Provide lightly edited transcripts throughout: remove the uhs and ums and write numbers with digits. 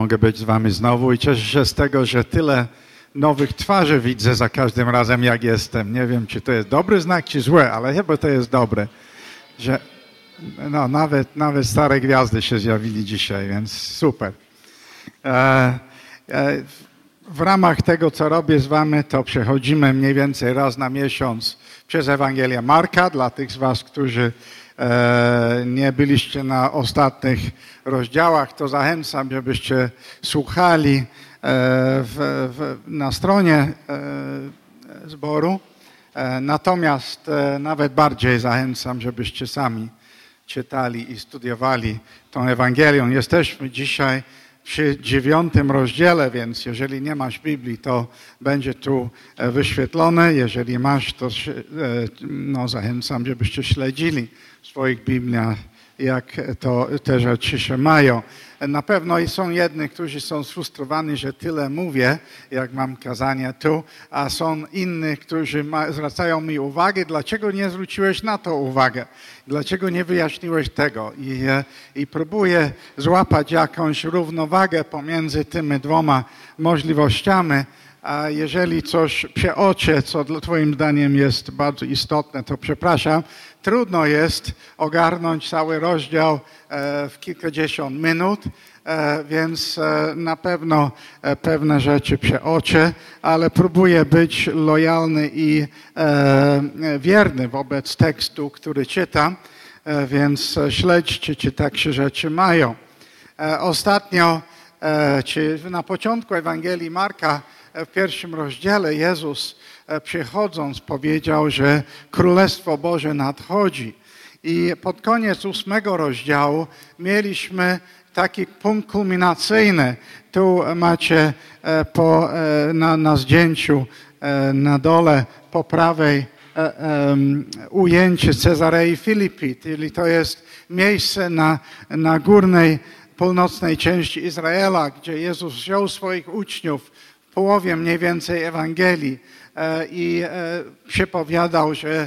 Mogę być z wami znowu i cieszę się z tego, że tyle nowych twarzy widzę za każdym razem, jak jestem. Nie wiem, czy to jest dobry znak, czy zły, ale chyba to jest dobre, że nawet stare gwiazdy się zjawili dzisiaj, więc super. W ramach tego, co robię z wami, to przechodzimy mniej więcej raz na miesiąc przez Ewangelię Marka. Dla tych z was, którzy nie byliście na ostatnich rozdziałach, to zachęcam, żebyście słuchali na stronie zboru. Natomiast nawet bardziej zachęcam, żebyście sami czytali i studiowali tą Ewangelię. Jesteśmy dzisiaj przy 9 rozdziale, więc jeżeli nie masz Biblii, to będzie tu wyświetlone. Jeżeli masz, to zachęcam, żebyście śledzili w swoich Bibliach, jak te rzeczy się mają. Na pewno są jedni, którzy są sfrustrowani, że tyle mówię, jak mam kazanie tu, a są inni, którzy zwracają mi uwagę, dlaczego nie zwróciłeś na to uwagę, dlaczego nie wyjaśniłeś tego. I próbuję złapać jakąś równowagę pomiędzy tymi dwoma możliwościami, a jeżeli coś przeoczę, co twoim zdaniem jest bardzo istotne, to przepraszam. Trudno jest ogarnąć cały rozdział w kilkadziesiąt minut, więc na pewno pewne rzeczy przeoczę, ale próbuję być lojalny i wierny wobec tekstu, który czytam, więc śledźcie, czy tak się rzeczy mają. Ostatnio, czy na początku Ewangelii Marka, w pierwszym rozdziale Jezus przychodząc powiedział, że Królestwo Boże nadchodzi. I pod koniec 8 rozdziału mieliśmy taki punkt kulminacyjny. Tu macie na zdjęciu na dole po prawej ujęcie Cezarei Filipi, czyli to jest miejsce na górnej, północnej części Izraela, gdzie Jezus wziął swoich uczniów w połowie mniej więcej Ewangelii i przepowiadał, że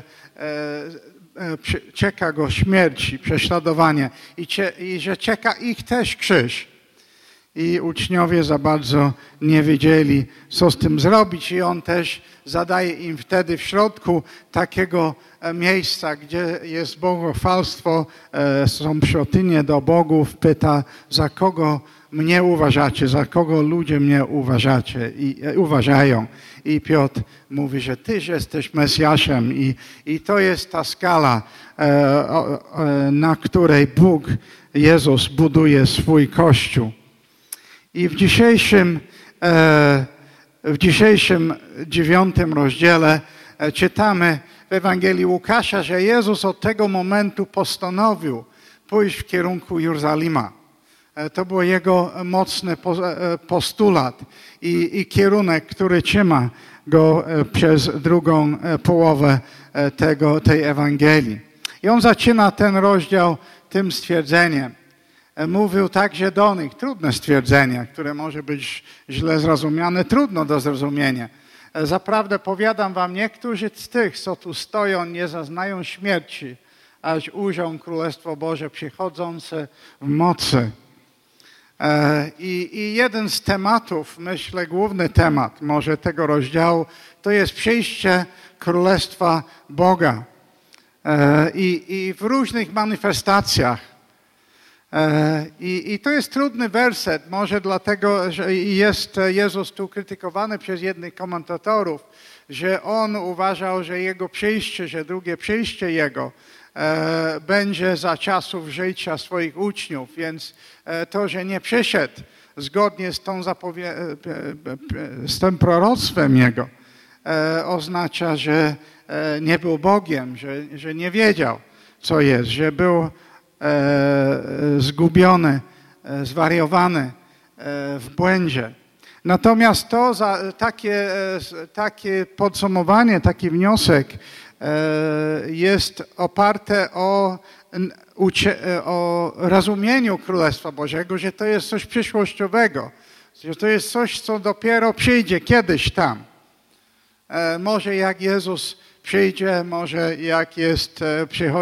czeka go śmierć i prześladowanie i że czeka ich też krzyż. I uczniowie za bardzo nie wiedzieli, co z tym zrobić i on też zadaje im wtedy w środku takiego miejsca, gdzie jest błogosławieństwo, są świątynie do bogów, pyta, za kogo mnie uważacie, za kogo ludzie mnie uważają. I Piotr mówi, że tyś jesteś Mesjaszem i to jest ta skala, na której Bóg, Jezus buduje swój Kościół. I w dzisiejszym 9 rozdziale czytamy w Ewangelii Łukasza, że Jezus od tego momentu postanowił pójść w kierunku Jerozolima. To był jego mocny postulat i kierunek, który trzyma go przez drugą połowę tej Ewangelii. I on zaczyna ten rozdział tym stwierdzeniem. Mówił także do nich, trudne stwierdzenie, które może być źle zrozumiane, trudno do zrozumienia. Zaprawdę powiadam wam, niektórzy z tych, co tu stoją, nie zaznają śmierci, aż ujrzą Królestwo Boże przychodzące w mocy. I jeden z tematów, myślę główny temat może tego rozdziału, to jest przyjście Królestwa Boga. I w różnych manifestacjach. I to jest trudny werset, może dlatego, że jest Jezus tu krytykowany przez jednych komentatorów, że on uważał, że jego przyjście, że drugie przyjście jego będzie za czasów życia swoich uczniów, więc to, że nie przyszedł zgodnie z tym proroctwem jego, oznacza, że nie był Bogiem, że nie wiedział, co jest, że był zgubiony, zwariowany, w błędzie. Natomiast to takie podsumowanie, taki wniosek jest oparte o rozumieniu Królestwa Bożego, że to jest coś przyszłościowego, że to jest coś, co dopiero przyjdzie kiedyś tam. Może jak Jezus przyjdzie, może jak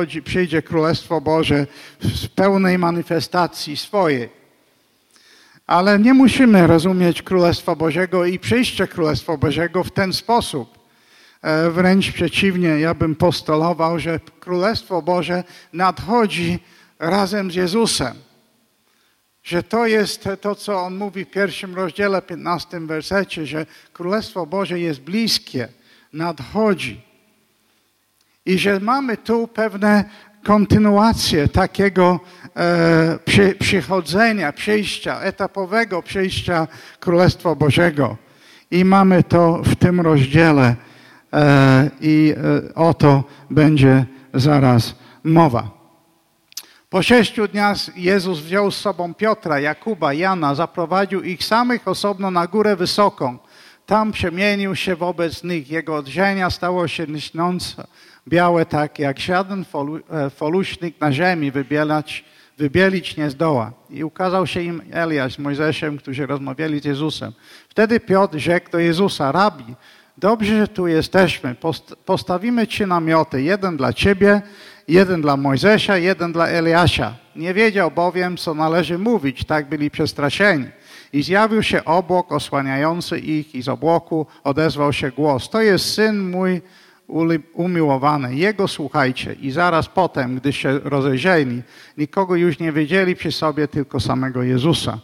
przyjdzie Królestwo Boże w pełnej manifestacji swojej. Ale nie musimy rozumieć Królestwa Bożego i przyjście Królestwa Bożego w ten sposób. Wręcz przeciwnie, ja bym postulował, że Królestwo Boże nadchodzi razem z Jezusem. Że to jest to, co on mówi w 1 rozdziale, 15 wersecie, że Królestwo Boże jest bliskie, nadchodzi. I że mamy tu pewne kontynuację takiego przychodzenia, przyjścia, etapowego przyjścia Królestwa Bożego. I mamy to w tym rozdziale i o to będzie zaraz mowa. Po 6 dniach Jezus wziął z sobą Piotra, Jakuba, Jana, zaprowadził ich samych osobno na górę wysoką. Tam przemienił się wobec nich. Jego odrzenia stało się lśniące, białe tak jak żaden foluśnik na ziemi wybielić nie zdoła. I ukazał się im Eliasz z Mojżeszem, którzy rozmawiali z Jezusem. Wtedy Piotr rzekł do Jezusa: Rabbi, dobrze, że tu jesteśmy. Postawimy 3 namioty. Jeden dla Ciebie, jeden dla Mojżesza, jeden dla Eliasza. Nie wiedział bowiem, co należy mówić. Tak byli przestraszeni. I zjawił się obłok osłaniający ich i z obłoku odezwał się głos: to jest Syn mój umiłowany, Jego słuchajcie. I zaraz potem, gdy się rozejrzeli, nikogo już nie wiedzieli przy sobie, tylko samego Jezusa.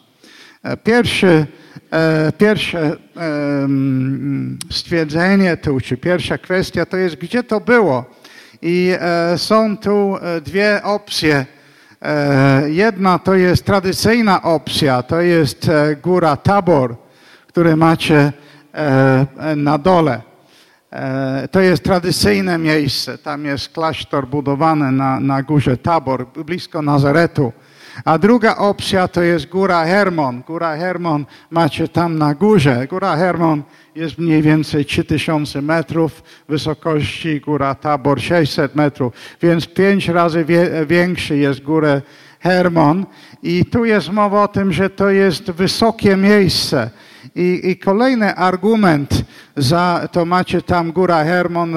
Pierwsze stwierdzenie tu, czy pierwsza kwestia to jest, gdzie to było. I są tu 2 opcje. Jedna to jest tradycyjna opcja, to jest góra Tabor, które macie na dole. To jest tradycyjne miejsce, tam jest klasztor budowany na górze Tabor, blisko Nazaretu. A druga opcja to jest góra Hermon. Góra Hermon macie tam na górze. Góra Hermon jest mniej więcej 3000 metrów wysokości, góra Tabor 600 metrów, więc 5 razy większy jest góra Hermon. I tu jest mowa o tym, że to jest wysokie miejsce. I kolejny argument to macie tam góra Hermon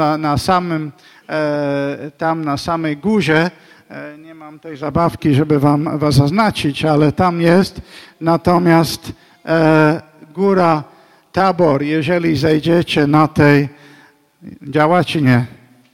tam na samej górze. Nie mam tej zabawki, żeby wam zaznaczyć, ale tam jest. Natomiast góra Tabor, jeżeli zejdziecie na tej... Działa czy nie?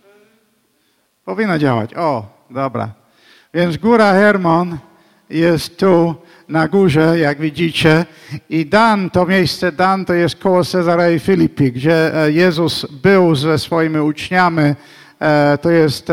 Powinna działać. O, dobra. Więc góra Hermon jest tu na górze, jak widzicie. I Dan, to miejsce Dan to jest koło Cezarei Filipi, gdzie Jezus był ze swoimi uczniami. To jest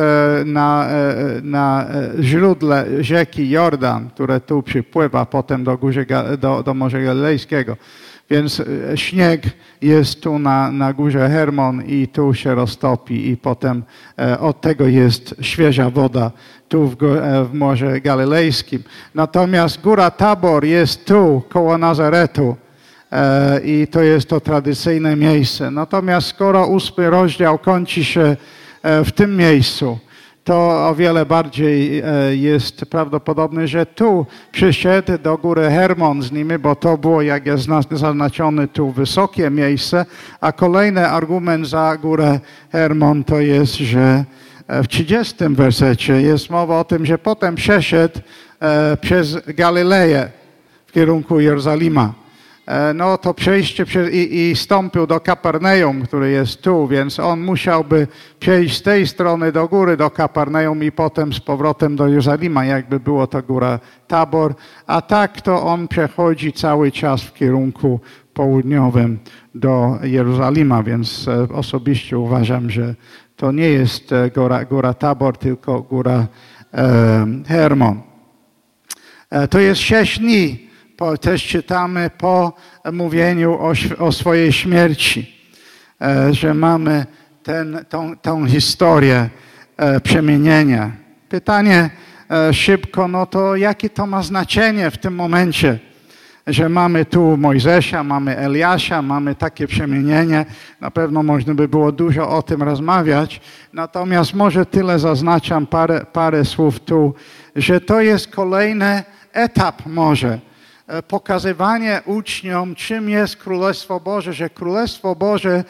na źródle rzeki Jordan, które tu przypływa potem do Morza Galilejskiego. Więc śnieg jest tu na górze Hermon i tu się roztopi i potem od tego jest świeża woda tu w Morzu Galilejskim. Natomiast góra Tabor jest tu koło Nazaretu i to jest to tradycyjne miejsce. Natomiast skoro 8 rozdział kończy się w tym miejscu, to o wiele bardziej jest prawdopodobne, że tu przyszedł do góry Hermon z nimi, bo to było, jak jest zaznaczone tu, wysokie miejsce. A kolejny argument za górę Hermon to jest, że w 30 wersecie jest mowa o tym, że potem przeszedł przez Galileję w kierunku Jerozolima. No to przejście i stąpił do Kapernaum, który jest tu, więc on musiałby przejść z tej strony do góry do Kapernaum i potem z powrotem do Jerozolima, jakby było to góra Tabor, a tak to on przechodzi cały czas w kierunku południowym do Jerozolima, więc osobiście uważam, że to nie jest góra Tabor, tylko góra Hermon. To jest 6 dni. Też czytamy po mówieniu o swojej śmierci, że mamy tą historię przemienienia. Pytanie szybko, no to jakie to ma znaczenie w tym momencie, że mamy tu Mojżesza, mamy Eliasza, mamy takie przemienienie. Na pewno można by było dużo o tym rozmawiać, natomiast może tyle zaznaczam, parę słów tu, że to jest kolejny etap może. Pokazywanie uczniom, czym jest Królestwo Boże, że Królestwo Boże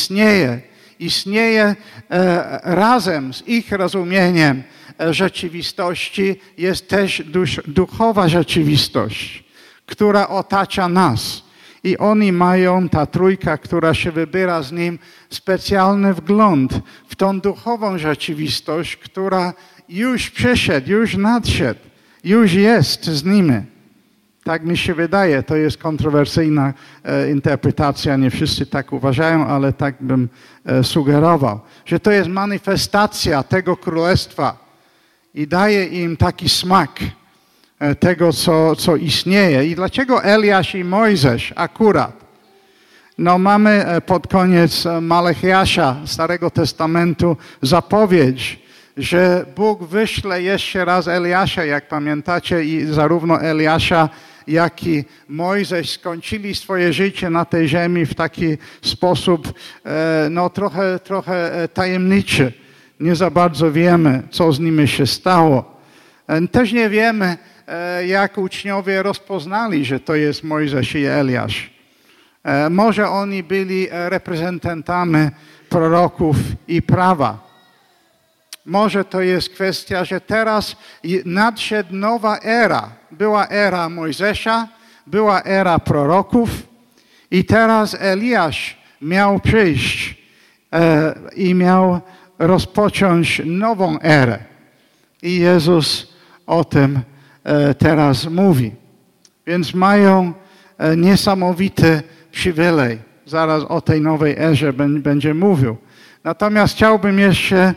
istnieje razem z ich rozumieniem rzeczywistości, jest też duchowa rzeczywistość, która otacza nas. I oni mają, ta trójka, która się wybiera z nim, specjalny wgląd w tą duchową rzeczywistość, która już przyszedł, już nadszedł, już jest z nimi. Tak mi się wydaje, to jest kontrowersyjna interpretacja, nie wszyscy tak uważają, ale tak bym sugerował, że to jest manifestacja tego królestwa i daje im taki smak tego, co istnieje. I dlaczego Eliasz i Mojżesz akurat? No mamy pod koniec Malachiasza, Starego Testamentu, zapowiedź, że Bóg wyśle jeszcze raz Eliasza, jak pamiętacie, i zarówno Eliasza, jak i Mojżesz skończyli swoje życie na tej ziemi w taki sposób no, trochę tajemniczy. Nie za bardzo wiemy, co z nimi się stało. Też nie wiemy, jak uczniowie rozpoznali, że to jest Mojżesz i Eliasz. Może oni byli reprezentantami proroków i prawa. Może to jest kwestia, że teraz nadszedł nowa era. Była era Mojżesza, była era proroków i teraz Eliasz miał przyjść i miał rozpocząć nową erę. I Jezus o tym teraz mówi. Więc mają niesamowity przywilej. Zaraz o tej nowej erze będzie mówił. Natomiast chciałbym jeszcze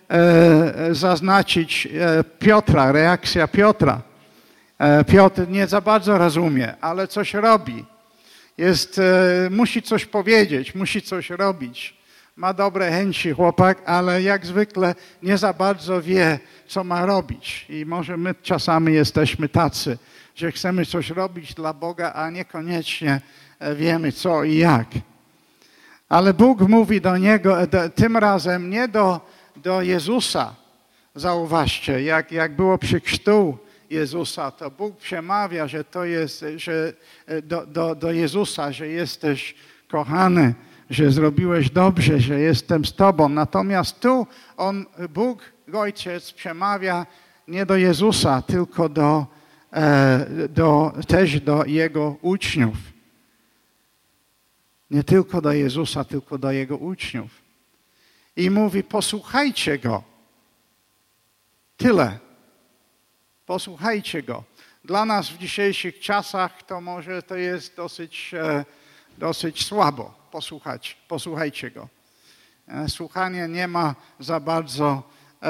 zaznaczyć Piotra, reakcja Piotra. Piotr nie za bardzo rozumie, ale coś robi. Musi coś powiedzieć, musi coś robić. Ma dobre chęci chłopak, ale jak zwykle nie za bardzo wie, co ma robić. I może my czasami jesteśmy tacy, że chcemy coś robić dla Boga, a niekoniecznie wiemy co i jak. Ale Bóg mówi do niego, tym razem nie do Jezusa. Zauważcie, jak było przy chrztu Jezusa, to Bóg przemawia, że to jest, że do Jezusa, że jesteś kochany, że zrobiłeś dobrze, że jestem z Tobą. Natomiast tu Bóg, Ojciec, przemawia nie do Jezusa, tylko też do Jego uczniów. Nie tylko do Jezusa, tylko do Jego uczniów. I mówi, posłuchajcie Go. Tyle. Posłuchajcie Go. Dla nas w dzisiejszych czasach to może to jest dosyć słabo posłuchać. Posłuchajcie Go. Słuchanie nie ma za bardzo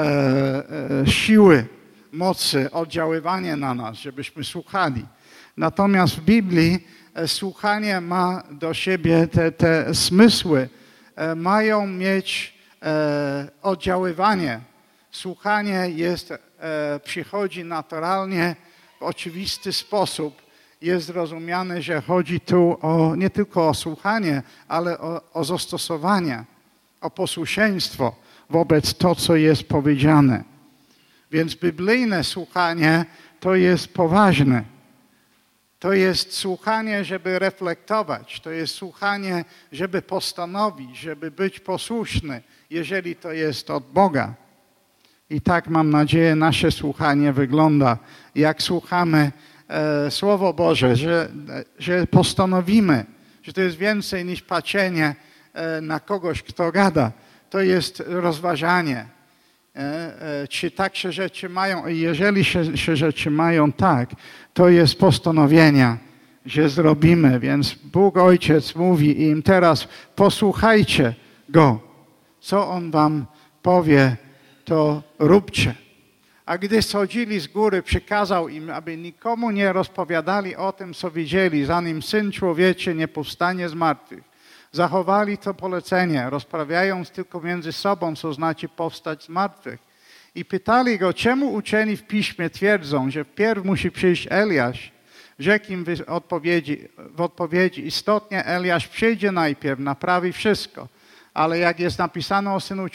siły, mocy, oddziaływania na nas, żebyśmy słuchali. Natomiast w Biblii słuchanie ma do siebie, te smysły mają mieć oddziaływanie. Słuchanie przychodzi naturalnie, w oczywisty sposób. Jest zrozumiane, że chodzi tu nie tylko o słuchanie, ale o zastosowanie, o posłuszeństwo wobec to, co jest powiedziane. Więc biblijne słuchanie to jest poważne. To jest słuchanie, żeby reflektować. To jest słuchanie, żeby postanowić, żeby być posłuszny, jeżeli to jest od Boga. I tak mam nadzieję, nasze słuchanie wygląda. Jak słuchamy Słowo Boże, że postanowimy, że to jest więcej niż patrzenie na kogoś, kto gada. To jest rozważanie. Czy tak się rzeczy mają? I jeżeli się rzeczy mają tak, to jest postanowienia, że zrobimy. Więc Bóg Ojciec mówi im teraz, posłuchajcie Go. Co On wam powie, to róbcie. A gdy schodzili z góry, przykazał im, aby nikomu nie rozpowiadali o tym, co widzieli, zanim Syn Człowieczy nie powstanie z martwych. Zachowali to polecenie, rozprawiając tylko między sobą, co znaczy powstać z martwych. I pytali Go, czemu uczeni w Piśmie twierdzą, że wpierw musi przyjść Eliasz. Rzekł im w odpowiedzi, istotnie Eliasz przyjdzie najpierw, naprawi wszystko. Ale jak jest napisane o Synu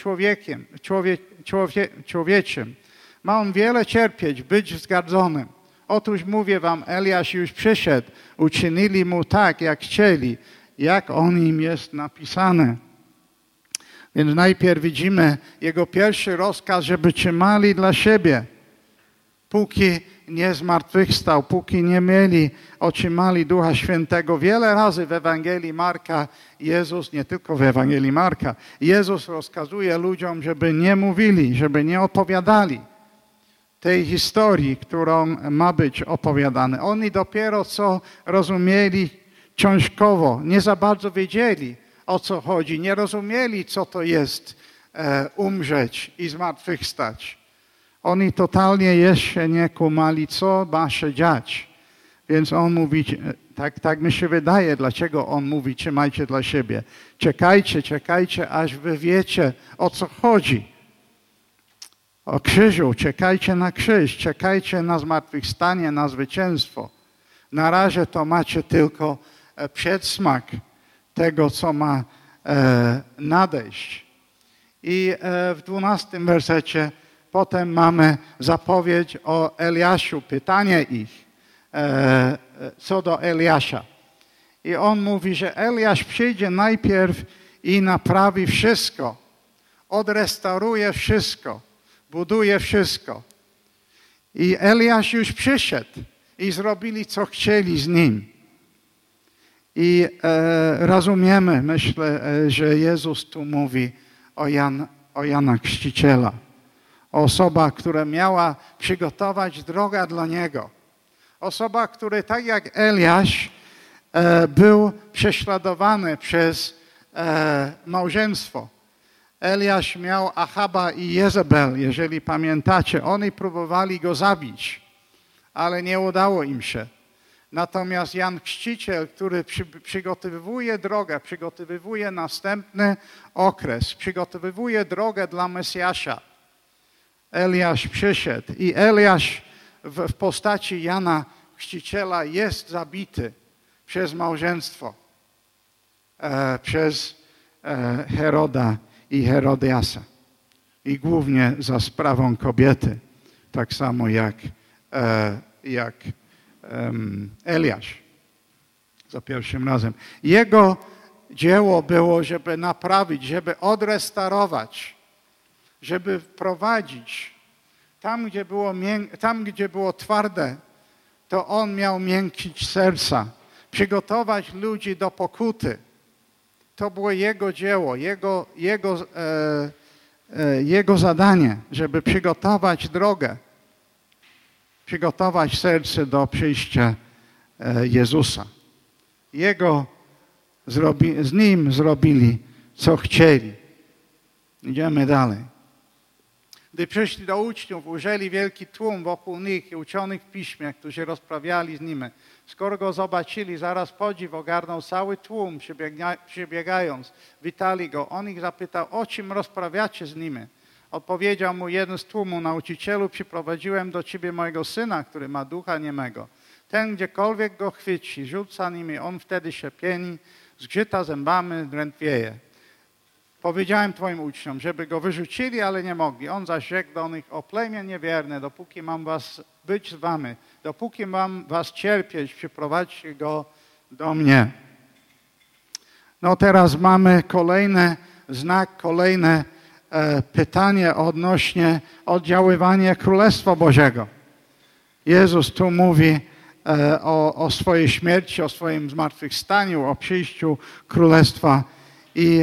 Człowieczym, ma On wiele cierpieć, być wzgardzonym. Otóż mówię wam, Eliasz już przyszedł, uczynili Mu tak, jak chcieli, jak o Nim jest napisane. Więc najpierw widzimy Jego pierwszy rozkaz, żeby trzymali dla siebie, póki nie zmartwychwstał, póki nie mieli, otrzymali Ducha Świętego. Wiele razy w Ewangelii Marka Jezus, nie tylko w Ewangelii Marka, Jezus rozkazuje ludziom, żeby nie mówili, żeby nie opowiadali tej historii, którą ma być opowiadane. Oni dopiero co rozumieli książkowo, nie za bardzo wiedzieli, o co chodzi, nie rozumieli, co to jest umrzeć i zmartwychwstać. Oni totalnie jeszcze nie kumali, co ma się dziać. Więc on mówi, tak mi się wydaje, dlaczego on mówi, trzymajcie dla siebie. Czekajcie, aż wy wiecie, o co chodzi. O krzyżu, czekajcie na krzyż, czekajcie na zmartwychwstanie, na zwycięstwo. Na razie to macie tylko przedsmak tego, co ma nadejść. I w 12 wersecie potem mamy zapowiedź o Eliaszu, pytanie ich co do Eliasza. I on mówi, że Eliasz przyjdzie najpierw i naprawi wszystko, odrestauruje wszystko, buduje wszystko. I Eliasz już przyszedł i zrobili, co chcieli z nim. I rozumiemy, myślę, że Jezus tu mówi o Jana Chrzciciela. Osoba, która miała przygotować drogę dla Niego. Osoba, która tak jak Eliasz był prześladowany przez małżeństwo. Eliasz miał Achaba i Jezebel, jeżeli pamiętacie. Oni próbowali go zabić, ale nie udało im się. Natomiast Jan Chrzciciel, który przygotowuje drogę, przygotowuje następny okres, przygotowuje drogę dla Mesjasza. Eliasz przyszedł i Eliasz w postaci Jana Chrzciciela jest zabity przez małżeństwo, przez Heroda i Herodiasa. I głównie za sprawą kobiety, tak samo jak Eliasz za pierwszym razem. Jego dzieło było, żeby naprawić, żeby odrestaurować, żeby wprowadzić. Tam, gdzie było twarde, to on miał miękkić serca, przygotować ludzi do pokuty. To było jego dzieło, jego zadanie, żeby przygotować drogę, przygotować serce do przyjścia Jezusa. Z nim zrobili, co chcieli. Idziemy dalej. Gdy przyszli do uczniów, ujrzeli wielki tłum wokół nich i uczonych w piśmie, którzy rozprawiali z nimi. Skoro go zobaczyli, zaraz podziw ogarnął cały tłum, przybiegając, witali go. On ich zapytał, o czym rozprawiacie z nimi? Odpowiedział mu jeden z tłumu, nauczycielu, przyprowadziłem do ciebie mojego syna, który ma ducha niemego. Ten, gdziekolwiek go chwyci, rzuca nimi, on wtedy się pieni, zgrzyta zębami, drętwieje. Powiedziałem twoim uczniom, żeby go wyrzucili, ale nie mogli. On zaś rzekł do nich, o plemię niewierne, dopóki mam was być z wami, dopóki mam was cierpieć, przyprowadźcie go do mnie. No teraz mamy kolejny znak, kolejne pytanie odnośnie oddziaływania Królestwa Bożego. Jezus tu mówi o swojej śmierci, o swoim zmartwychwstaniu, o przyjściu Królestwa i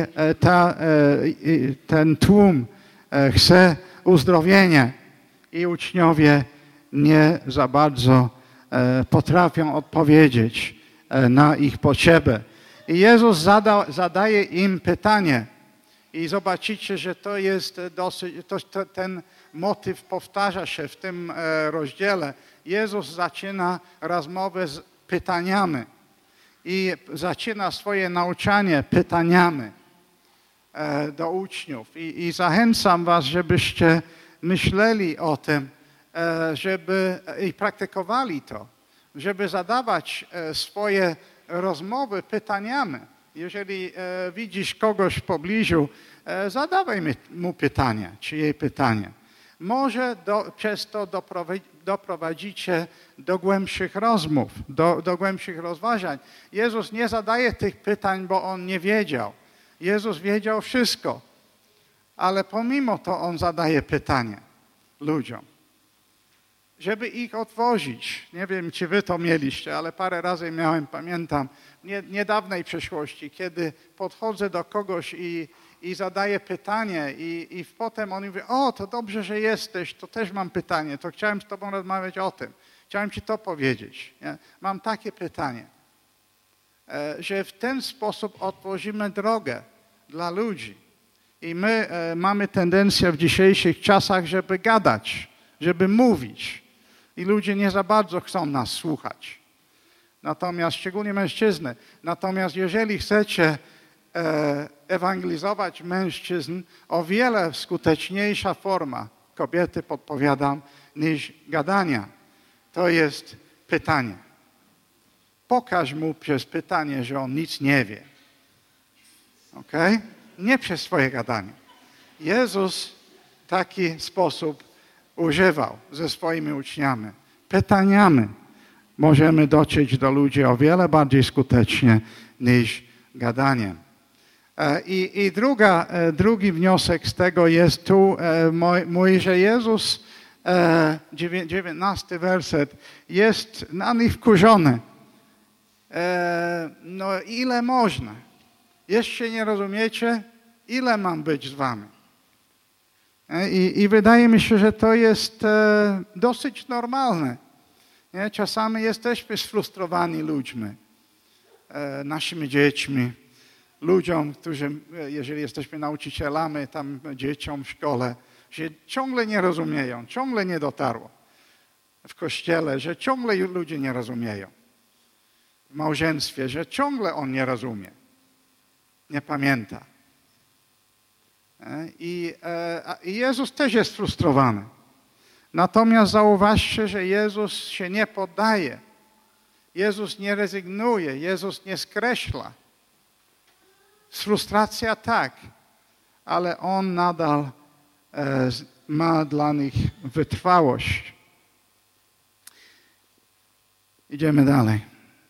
ten tłum chce uzdrowienia i uczniowie nie za bardzo potrafią odpowiedzieć na ich potrzebę. I Jezus zadaje im pytanie i zobaczycie, że to jest ten motyw powtarza się w tym rozdziale. Jezus zaczyna rozmowę z pytaniami i zaczyna swoje nauczanie pytaniami do uczniów. I zachęcam was, żebyście myśleli o tym, i praktykowali to, żeby zadawać swoje rozmowy pytaniami. Jeżeli widzisz kogoś w pobliżu, zadawaj mu pytania, czy jej pytania. Może przez to doprowadzicie do głębszych rozmów, do głębszych rozważań. Jezus nie zadaje tych pytań, bo On nie wiedział. Jezus wiedział wszystko, ale pomimo to On zadaje pytania ludziom. żeby ich odwozić. Nie wiem, czy wy to mieliście, ale parę razy miałem, pamiętam, w niedawnej przeszłości, kiedy podchodzę do kogoś i zadaję pytanie i potem on mówi, o, to dobrze, że jesteś, to też mam pytanie, to chciałem z tobą rozmawiać o tym. Chciałem ci to powiedzieć. Nie? Mam takie pytanie, że w ten sposób otworzymy drogę dla ludzi. I my mamy tendencję w dzisiejszych czasach, żeby gadać, żeby mówić. I ludzie nie za bardzo chcą nas słuchać. Natomiast, szczególnie mężczyzny, natomiast jeżeli chcecie ewangelizować mężczyzn, o wiele skuteczniejsza forma, kobiety podpowiadam, niż gadania, to jest pytanie. Pokaż mu przez pytanie, że on nic nie wie. Okay? Nie przez swoje gadanie. Jezus taki sposób używał ze swoimi uczniami. Pytaniami możemy dotrzeć do ludzi o wiele bardziej skutecznie niż gadaniem. Drugi wniosek z tego jest tu mój, że Jezus, 19 werset, jest na nich wkurzony. No ile można? Jeszcze nie rozumiecie? Ile mam być z wami? I wydaje mi się, że to jest dosyć normalne. Nie? Czasami jesteśmy sfrustrowani ludźmi, naszymi dziećmi, ludziom, którzy, jeżeli jesteśmy nauczycielami, tam dzieciom w szkole, że ciągle nie rozumieją, ciągle nie dotarło w kościele, że ciągle ludzie nie rozumieją. W małżeństwie, że ciągle on nie rozumie, nie pamięta. I Jezus też jest frustrowany. Natomiast zauważcie, że Jezus się nie poddaje. Jezus nie rezygnuje, Jezus nie skreśla. Frustracja tak, ale On nadal ma dla nich wytrwałość. Idziemy dalej.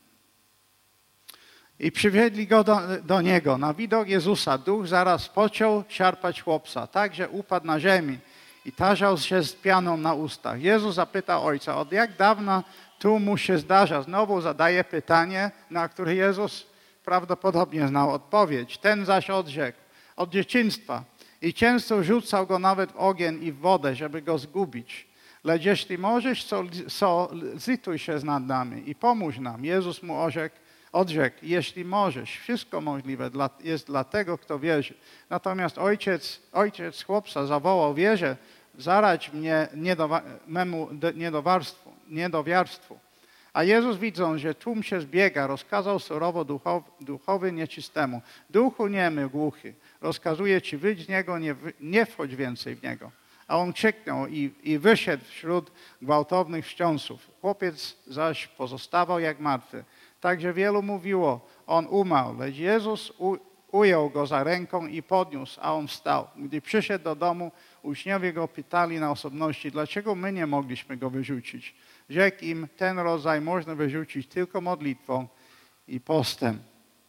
I przywieźli go do Niego. Na widok Jezusa duch zaraz począł szarpać chłopca, tak, że upadł na ziemi i tarzał się z pianą na ustach. Jezus zapytał ojca, od jak dawna tu mu się zdarza? Znowu zadaje pytanie, na które Jezus prawdopodobnie znał odpowiedź. Ten zaś odrzekł, od dzieciństwa. I często rzucał go nawet w ogień i w wodę, żeby go zgubić. Lecz jeśli możesz, zlituj się nad nami i pomóż nam. Jezus mu odrzekł, jeśli możesz, wszystko możliwe jest dla tego, kto wierzy. Natomiast ojciec chłopca zawołał, wierzę, zaradź mnie memu niedowiarstwu. A Jezus, widząc, że tłum się zbiega, rozkazał surowo duchowi nieczystemu, duchu niemy, głuchy, rozkazuję ci, wyjdź z niego, nie wchodź więcej w niego. A on krzyknął i wyszedł wśród gwałtownych wstrząsów. Chłopiec zaś pozostawał jak martwy. Także wielu mówiło, on umarł, lecz Jezus ujął go za ręką i podniósł, a on wstał. Gdy przyszedł do domu, uczniowie go pytali na osobności, dlaczego my nie mogliśmy go wyrzucić. Rzekł im, ten rodzaj można wyrzucić tylko modlitwą i postem.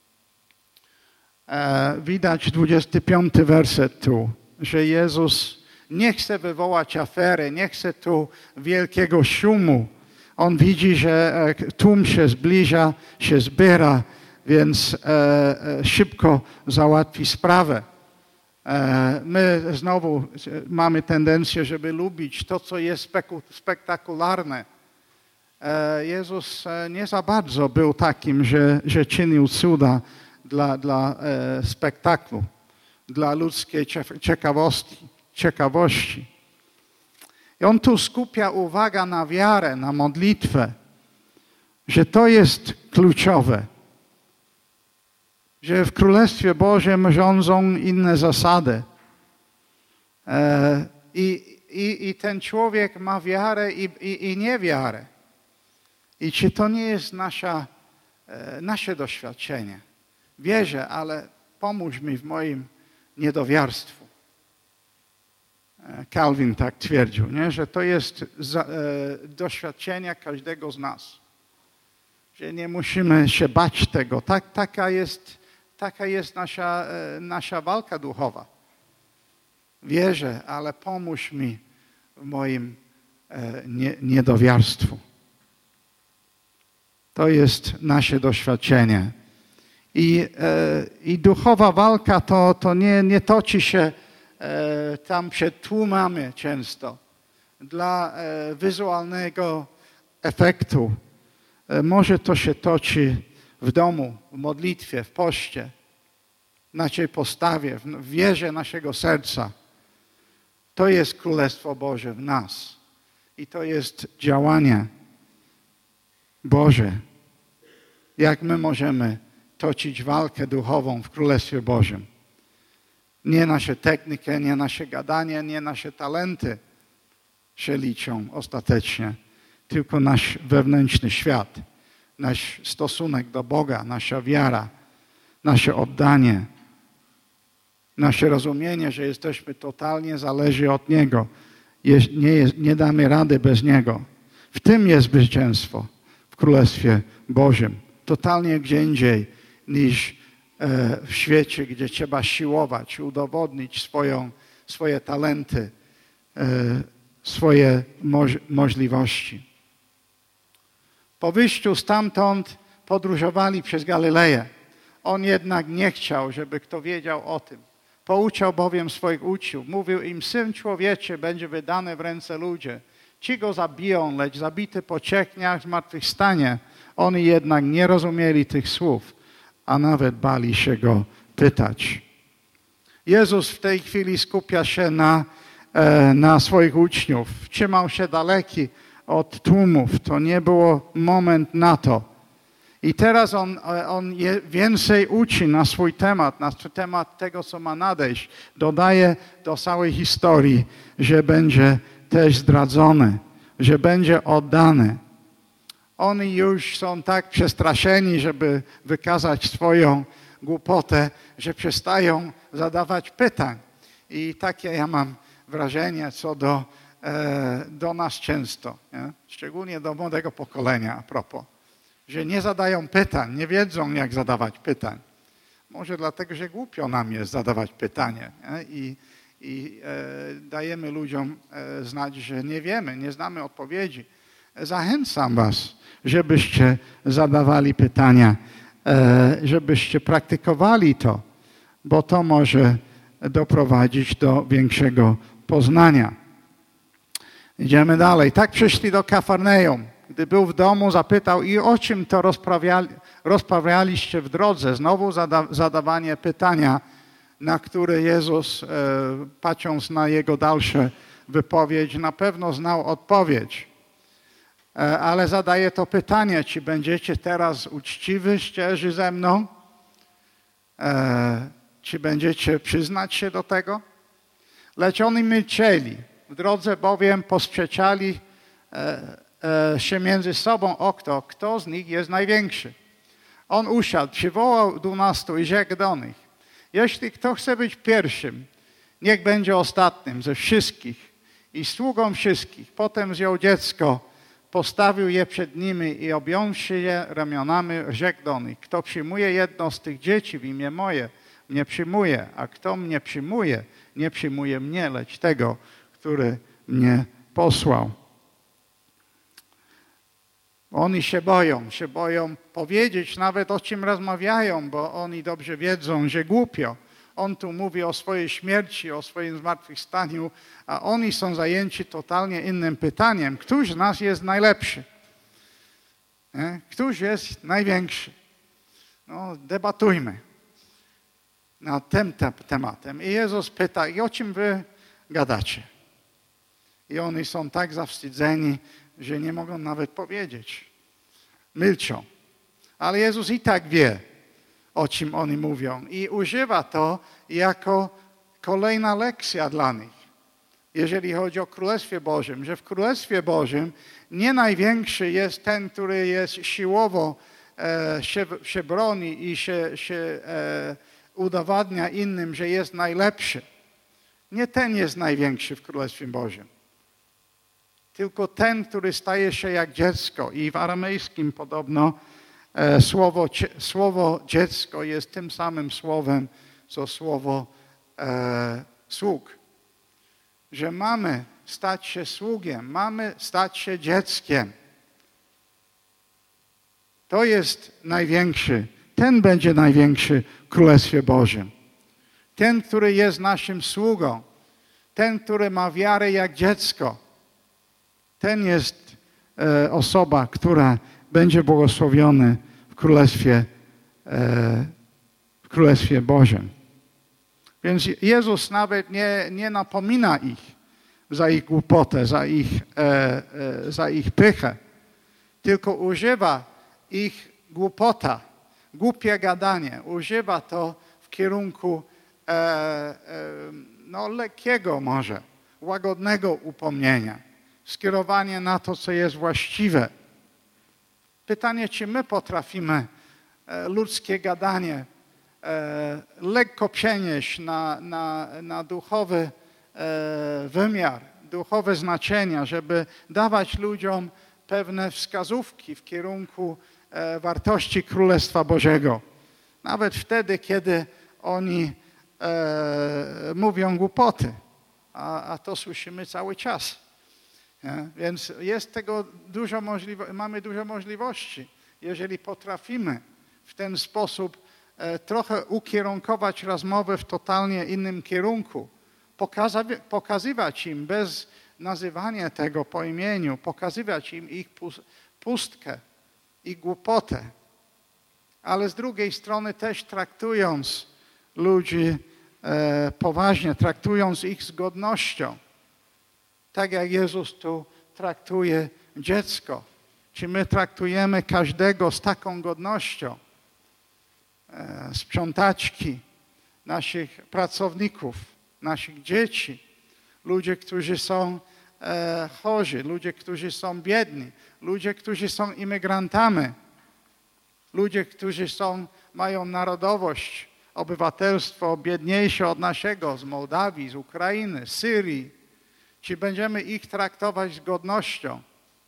Widać 25 werset tu, że Jezus nie chce wywołać afery, nie chce tu wielkiego szumu. On widzi, że tłum się zbliża, się zbiera, więc szybko załatwi sprawę. My znowu mamy tendencję, żeby lubić to, co jest spektakularne. Jezus nie za bardzo był takim, że czynił cuda dla spektaklu, dla ludzkiej ciekawości. I on tu skupia uwagę na wiarę, na modlitwę, że to jest kluczowe. Że w Królestwie Bożym rządzą inne zasady. I ten człowiek ma wiarę i niewiarę. I czy to nie jest nasze doświadczenie? Wierzę, ale pomóż mi w moim niedowiarstwu. Calvin tak twierdził, nie? Że to jest doświadczenie każdego z nas. Że nie musimy się bać tego. Taka jest nasza walka duchowa. Wierzę, ale pomóż mi w moim niedowiarstwu. To jest nasze doświadczenie. I duchowa walka to nie toczy się tam przed tłumami często dla wizualnego efektu. Może to się toczy w domu, w modlitwie, w poście, w naszej postawie, w wierze naszego serca. To jest Królestwo Boże w nas. I to jest działanie Boże. Jak my możemy toczyć walkę duchową w Królestwie Bożym. Nie nasze techniki, nie nasze gadanie, nie nasze talenty się liczą ostatecznie, tylko nasz wewnętrzny świat, nasz stosunek do Boga, nasza wiara, nasze oddanie, nasze rozumienie, że jesteśmy totalnie zależni od Niego. Nie damy rady bez Niego. W tym jest zwycięstwo w Królestwie Bożym. Totalnie gdzie indziej niż w świecie, gdzie trzeba siłować, udowodnić swoje talenty, swoje możliwości. Po wyjściu stamtąd podróżowali przez Galileję. On jednak nie chciał, żeby kto wiedział o tym. Pouczał bowiem swoich uczniów. Mówił im, Syn Człowieczy będzie wydany w ręce ludzi. Ci go zabiją, lecz zabity po 3 dniach zmartwychwstanie. Oni jednak nie rozumieli tych słów, a nawet bali się go pytać. Jezus w tej chwili skupia się na swoich uczniów. Trzymał się daleki od tłumów. To nie było moment na to. I teraz on więcej uczy na swój temat, na temat tego, co ma nadejść. Dodaje do całej historii, że będzie też zdradzony, że będzie oddany. Oni już są tak przestraszeni, żeby wykazać swoją głupotę, że przestają zadawać pytań. I takie ja mam wrażenie co do nas często, nie? Szczególnie do młodego pokolenia a propos, że nie zadają pytań, nie wiedzą jak zadawać pytań. Może dlatego, że głupio nam jest zadawać pytanie, nie? I dajemy ludziom znać, że nie wiemy, nie znamy odpowiedzi. Zachęcam was, żebyście zadawali pytania, żebyście praktykowali to, bo to może doprowadzić do większego poznania. Idziemy dalej. Tak przyszli do Kafarneum. Gdy był w domu, zapytał, i o czym to rozprawialiście w drodze? Znowu zadawanie pytania, na które Jezus, patrząc na jego dalsze wypowiedź, na pewno znał odpowiedź. Ale zadaje to pytanie, czy będziecie teraz uczciwi, szczerzy ze mną? Czy będziecie przyznać się do tego? Lecz oni milczeli. W drodze bowiem posprzeczali się między sobą o kto z nich jest największy. On usiadł, przywołał 12 i rzekł do nich, jeśli kto chce być pierwszym, niech będzie ostatnim ze wszystkich i sługą wszystkich. Potem wziął dziecko, postawił je przed nimi i objąwszy je ramionami, rzekł do nich, kto przyjmuje jedno z tych dzieci w imię moje, mnie przyjmuje, a kto mnie przyjmuje, nie przyjmuje mnie, lecz tego, który mnie posłał. Oni się boją powiedzieć nawet o czym rozmawiają, bo oni dobrze wiedzą, że głupio. On tu mówi o swojej śmierci, o swoim zmartwychwstaniu, a oni są zajęci totalnie innym pytaniem. Któż z nas jest najlepszy? Któż jest największy? No, debatujmy nad tym tematem. I Jezus pyta, i o czym wy gadacie? I oni są tak zawstydzeni, że nie mogą nawet powiedzieć. Milczą. Ale Jezus i tak wie, o czym oni mówią. I używa to jako kolejna lekcja dla nich. Jeżeli chodzi o Królestwie Bożym, że w Królestwie Bożym nie największy jest ten, który jest siłowo się broni i się udowadnia innym, że jest najlepszy. Nie ten jest największy w Królestwie Bożym. Tylko ten, który staje się jak dziecko. I w aramejskim podobno słowo dziecko jest tym samym słowem, co słowo sług. Że mamy stać się sługiem, mamy stać się dzieckiem. To jest największy, ten będzie największy w Królestwie Bożym. Ten, który jest naszym sługą, ten, który ma wiarę jak dziecko, ten jest osoba, która będzie błogosławiony w Królestwie Bożym. Więc Jezus nawet nie napomina ich za ich głupotę, za ich pychę, tylko używa ich głupota, głupie gadanie. Używa to w kierunku lekkiego może, łagodnego upomnienia. Skierowanie na to, co jest właściwe. Pytanie, czy my potrafimy ludzkie gadanie lekko przenieść na duchowy wymiar, duchowe znaczenia, żeby dawać ludziom pewne wskazówki w kierunku wartości Królestwa Bożego. Nawet wtedy, kiedy oni mówią głupoty, a to słyszymy cały czas. Nie? Więc jest tego mamy dużo możliwości, jeżeli potrafimy w ten sposób trochę ukierunkować rozmowę w totalnie innym kierunku, pokazywać im bez nazywania tego po imieniu, pokazywać im ich pustkę, ich głupotę, ale z drugiej strony też traktując ludzi poważnie, traktując ich z godnością, tak jak Jezus tu traktuje dziecko. Czy my traktujemy każdego z taką godnością? Sprzątaczki, naszych pracowników, naszych dzieci, ludzie, którzy są chorzy, ludzie, którzy są biedni, ludzie, którzy są imigrantami, ludzie, którzy mają narodowość, obywatelstwo biedniejsze od naszego, z Mołdawii, z Ukrainy, z Syrii. Czy będziemy ich traktować z godnością?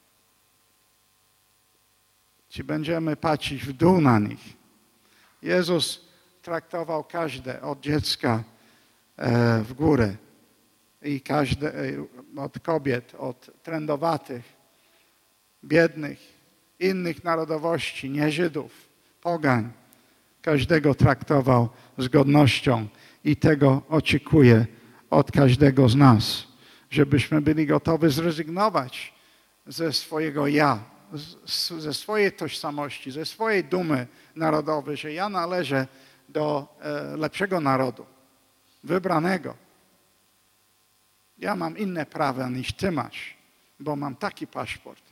Czy będziemy patrzeć w dół na nich? Jezus traktował każde od dziecka w górę i każde od kobiet, od trędowatych, biednych, innych narodowości, nie Żydów, pogań. Każdego traktował z godnością i tego oczekuje od każdego z nas, żebyśmy byli gotowi zrezygnować ze swojego ja, ze swojej tożsamości, ze swojej dumy narodowej, że ja należę do lepszego narodu, wybranego. Ja mam inne prawa niż ty masz, bo mam taki paszport.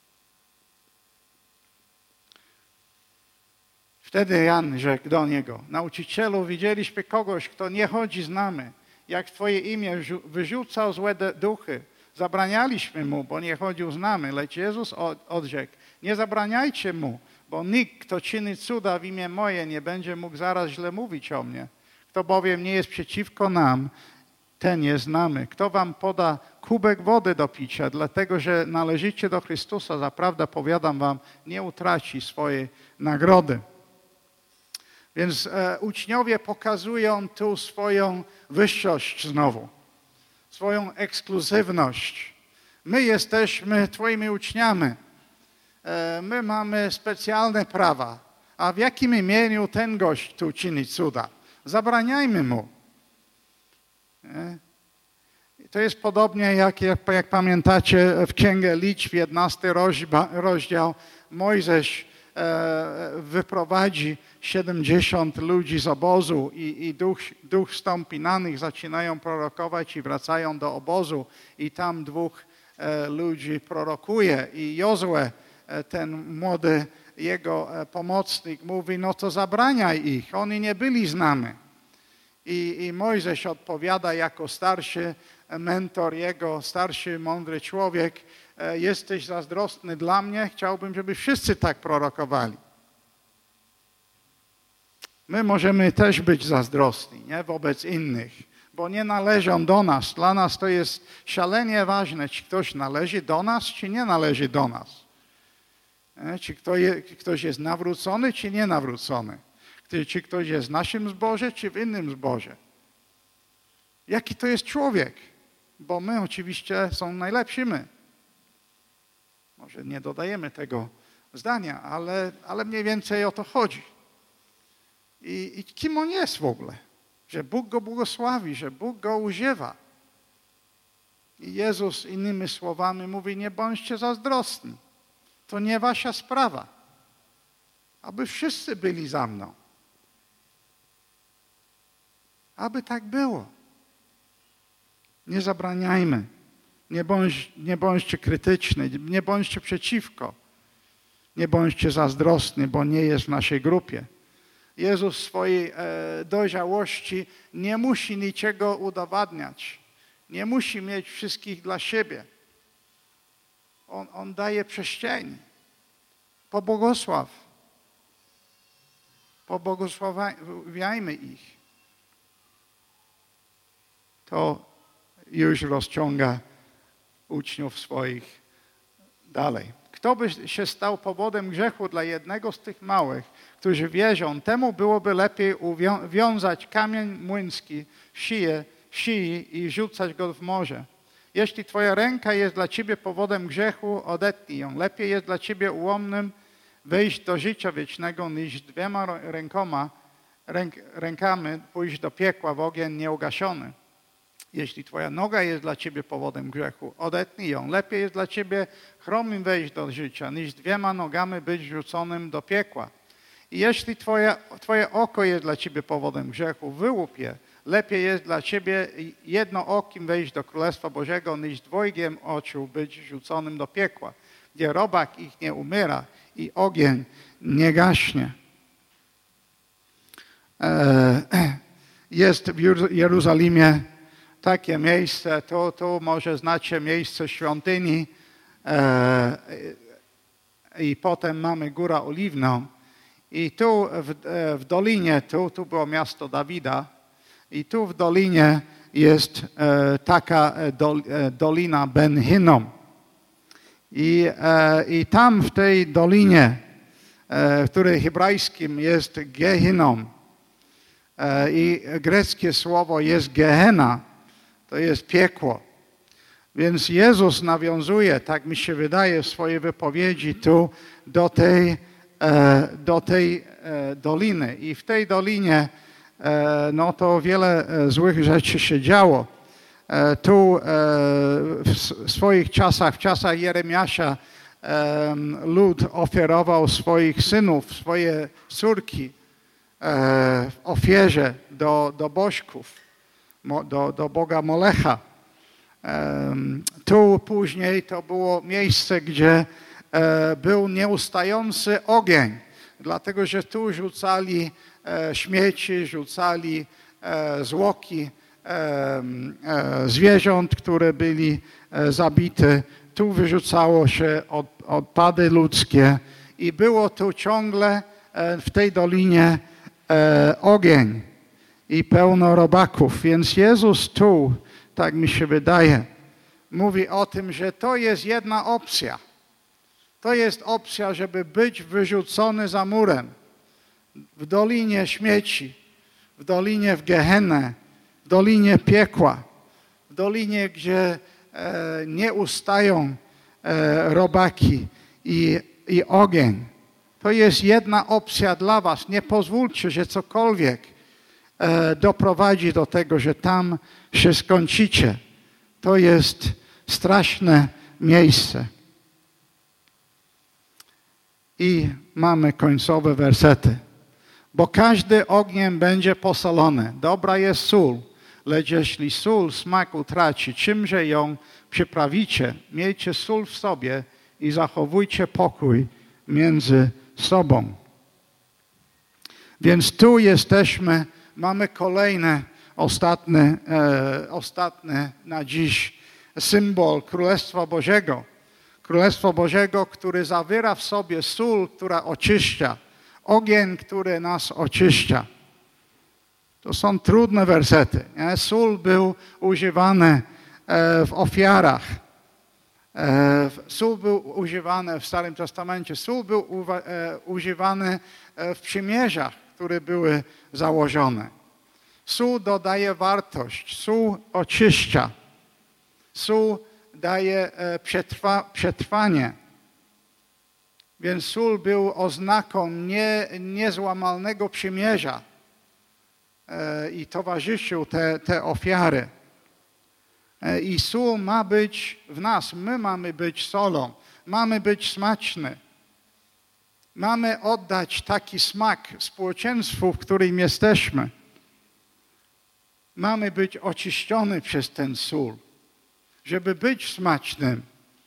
Wtedy Jan rzekł do niego: nauczycielu, widzieliśmy kogoś, kto nie chodzi z nami, jak w twoje imię wyrzucał złe duchy. Zabranialiśmy mu, bo nie chodził z nami. Lecz Jezus odrzekł: nie zabraniajcie mu, bo nikt, kto czyni cuda w imię moje, nie będzie mógł zaraz źle mówić o mnie. Kto bowiem nie jest przeciwko nam, ten jest z nami. Kto wam poda kubek wody do picia, dlatego że należycie do Chrystusa, zaprawdę powiadam wam, nie utraci swojej nagrody. Więc uczniowie pokazują tu swoją wyższość znowu, swoją ekskluzywność. My jesteśmy twoimi uczniami. My mamy specjalne prawa. A w jakim imieniu ten gość tu czyni cuda? Zabraniajmy mu. To jest podobnie jak pamiętacie w Księgę Liczb, 11 rozdział, Mojżesz wyprowadzi 70 ludzi z obozu i duch stąpi na nich, zaczynają prorokować i wracają do obozu i tam 2 ludzi prorokuje i Jozue, ten młody jego pomocnik, mówi: no to zabraniaj ich, oni nie byli z nami. I Mojżesz odpowiada jako starszy mentor, jego starszy, mądry człowiek: jesteś zazdrosny dla mnie, chciałbym, żeby wszyscy tak prorokowali. My możemy też być zazdrosni, nie? Wobec innych, bo nie należą do nas. Dla nas to jest szalenie ważne, czy ktoś należy do nas, czy nie należy do nas. Czy ktoś jest nawrócony, czy nie nawrócony. Czy ktoś jest w naszym zborze, czy w innym zborze. Jaki to jest człowiek? bo my oczywiście są najlepsi my. Może nie dodajemy tego zdania, ale mniej więcej o to chodzi. I kim on jest w ogóle? Że Bóg go błogosławi, że Bóg go używa. I Jezus innymi słowami mówi, nie bądźcie zazdrosni. To nie wasza sprawa, aby wszyscy byli za mną. Aby tak było. Nie zabraniajmy. Nie bądźcie krytyczni, nie bądźcie przeciwko. Nie bądźcie zazdrosni, bo nie jest w naszej grupie. Jezus w swojej dojrzałości nie musi niczego udowadniać. Nie musi mieć wszystkich dla siebie. On daje przestrzeń. Pobłogosławiajmy ich. To już rozciąga uczniów swoich dalej. Kto by się stał powodem grzechu dla jednego z tych małych, którzy wierzą, temu byłoby lepiej wiązać kamień młyński w szyi i rzucać go w morze. Jeśli twoja ręka jest dla ciebie powodem grzechu, odetnij ją. Lepiej jest dla ciebie ułomnym wejść do życia wiecznego, niż 2 rękami pójść do piekła w ogień nieugaszony. Jeśli twoja noga jest dla ciebie powodem grzechu, odetnij ją. Lepiej jest dla ciebie chromym wejść do życia, niż 2 nogami być rzuconym do piekła. I jeśli twoje oko jest dla ciebie powodem grzechu, wyłup je. Lepiej jest dla ciebie jednookim wejść do Królestwa Bożego, niż 2 oczu być rzuconym do piekła, gdzie robak ich nie umiera i ogień nie gaśnie. Jest w Jerozolimie takie miejsce, tu może znacie miejsce świątyni i potem mamy Górę Oliwną. I tu w dolinie, tu było miasto Dawida i tu w dolinie jest taka dolina Ben Hinnom. I tam w tej dolinie, w której hebrajskim jest Gehinnom i greckie słowo jest Gehenna, to jest piekło. Więc Jezus nawiązuje, tak mi się wydaje, w swojej wypowiedzi tu do tej doliny. I w tej dolinie no to wiele złych rzeczy się działo. Tu w swoich czasach, w czasach Jeremiasza, lud ofiarował swoich synów, swoje córki w ofierze do bożków, do Boga Molecha. Tu później to było miejsce, gdzie był nieustający ogień, dlatego że tu rzucali śmieci, rzucali zwłoki zwierząt, które byli zabite. Tu wyrzucało się odpady ludzkie i było tu ciągle w tej dolinie ogień i pełno robaków. Więc Jezus tu, tak mi się wydaje, mówi o tym, że to jest jedna opcja. To jest opcja, żeby być wyrzucony za murem w dolinie śmieci, w dolinie w Gehennę, w dolinie piekła, w dolinie, gdzie nie ustają robaki i ogień. To jest jedna opcja dla was. Nie pozwólcie, że cokolwiek doprowadzi do tego, że tam się skończycie. To jest straszne miejsce. I mamy końcowe wersety. Bo każdy ogniem będzie posolony. Dobra jest sól, lecz jeśli sól smak utraci, czymże ją przyprawicie? Miejcie sól w sobie i zachowujcie pokój między sobą. Więc tu jesteśmy, mamy kolejny, ostatni na dziś symbol Królestwa Bożego. Królestwo Bożego, który zawiera w sobie sól, która oczyszcza, ogień, który nas oczyszcza. To są trudne wersety. Nie? Sól był używany w ofiarach. Sól był używany w Starym Testamencie. Sól był używany w przymierzach, które były założone. Sól dodaje wartość. Sól oczyszcza. Sól daje przetrwanie. Więc sól był oznaką niezłamalnego przymierza i towarzyszył te ofiary. I sól ma być w nas. My mamy być solą. Mamy być smaczny. Mamy oddać taki smak społeczeństwu, w którym jesteśmy. Mamy być oczyszczony przez ten sól, żeby być smacznym.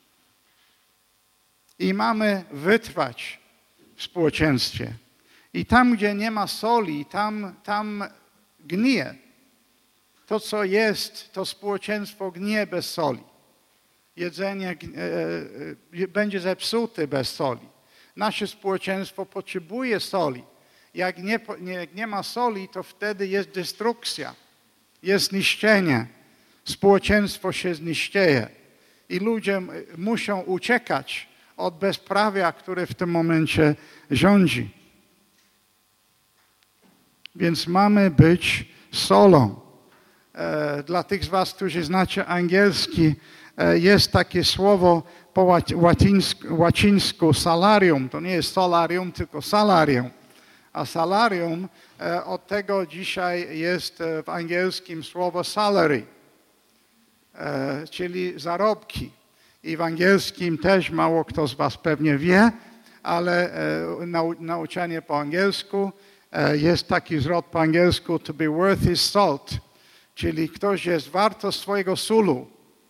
I mamy wytrwać w społeczeństwie. I tam, gdzie nie ma soli, tam gnije. To, co jest, to społeczeństwo gnije bez soli. Jedzenie będzie zepsute bez soli. Nasze społeczeństwo potrzebuje soli. Jak nie ma soli, to wtedy jest destrukcja, jest niszczenie. Społeczeństwo się zniszczeje i ludzie muszą uciekać od bezprawia, które w tym momencie rządzi. Więc mamy być solą. Dla tych z was, którzy znacie angielski, jest takie słowo po łacińsku salarium. To nie jest solarium, tylko salarium. A salarium, od tego dzisiaj jest w angielskim słowo salary, czyli zarobki. I w angielskim też mało kto z was pewnie wie, ale nauczanie po angielsku jest taki zwrot po angielsku to be worth his salt, czyli ktoś jest warto swojego sólu.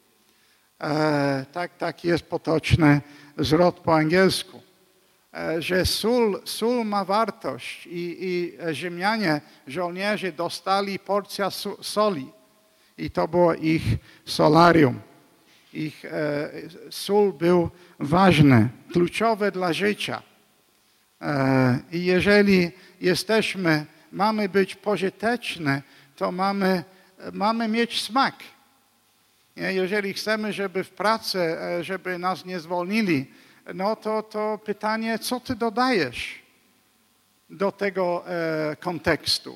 Tak jest potoczny zwrot po angielsku. Że sól ma wartość i Rzymianie, żołnierze dostali porcję soli i to było ich solarium. Ich sól był ważny, kluczowy dla życia. I jeżeli mamy być pożyteczni, to mamy mieć smak. Jeżeli chcemy, żeby w pracy, żeby nas nie zwolnili, no to pytanie, co ty dodajesz do tego kontekstu?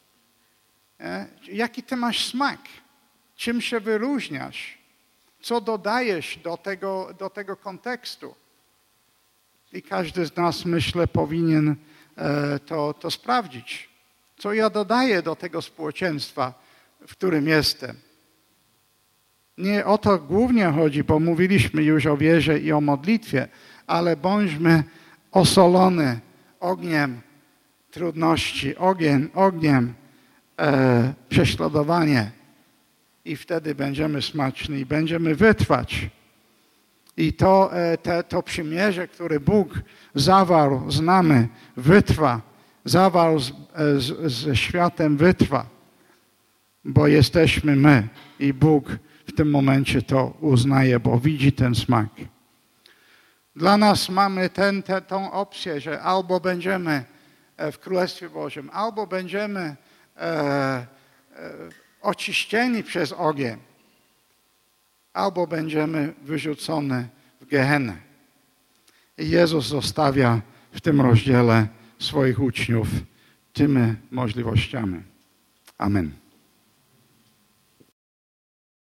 Jaki ty masz smak? Czym się wyróżniasz? Co dodajesz do tego kontekstu? I każdy z nas, myślę, powinien to sprawdzić. Co ja dodaję do tego społeczeństwa, w którym jestem? Nie o to głównie chodzi, bo mówiliśmy już o wierze i o modlitwie, ale bądźmy osolony ogniem trudności, ogniem prześladowania i wtedy będziemy smaczni i będziemy wytrwać. I to przymierze, które Bóg zawarł z nami, wytrwa, zawarł ze światem wytrwa, bo jesteśmy my i Bóg w tym momencie to uznaje, bo widzi ten smak. Dla nas mamy tą opcję, że albo będziemy w Królestwie Bożym, albo będziemy oczyszczeni przez ogień, albo będziemy wyrzuconi w Gehennę. I Jezus zostawia w tym rozdziale swoich uczniów tymi możliwościami. Amen.